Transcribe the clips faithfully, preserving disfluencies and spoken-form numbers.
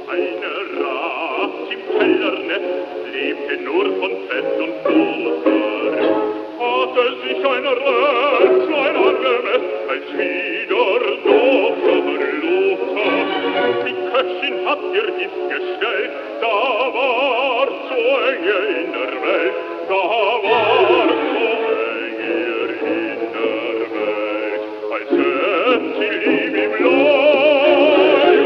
Eine Rat im Kellernest lebte nur von Fett und Butter. Hatte sich ein Rätschlein angemessen, als wieder Doktor Luther. Die Köchin hat ihr Gift gestellt, da war zu enge in der Welt, da war zu enge in der Welt, als hätt sie lieb im Leib.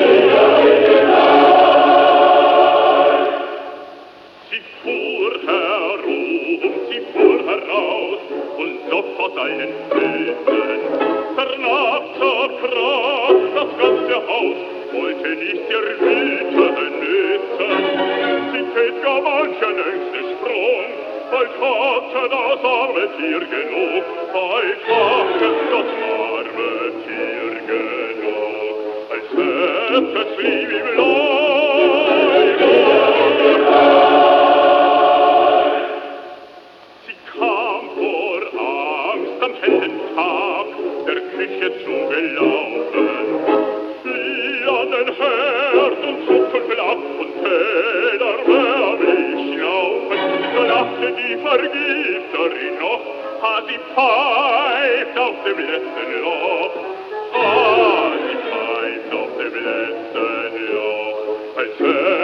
Sie fuhr herum, sie fuhr heraus, und doch aus allen Filmen. Danach zerkrach das ganze Haus, wollte nicht der Wilde nützen. Sie tät gar manchen Ängstesprung, bald hatte das arme Tier genug, bald hatte das arme Tier genug, als hätte es lieb im Leib. Sie kam vor Angst am hellen Tag der Küche zugelaufen, fiel an den Herd und zog Tüffel ab und Teller wärmlich schnaufen. Da lachte die Vergifterin noch, ha, sie pfeift auf dem letzten Loch, ha, sie pfeift auf dem letzten Loch, als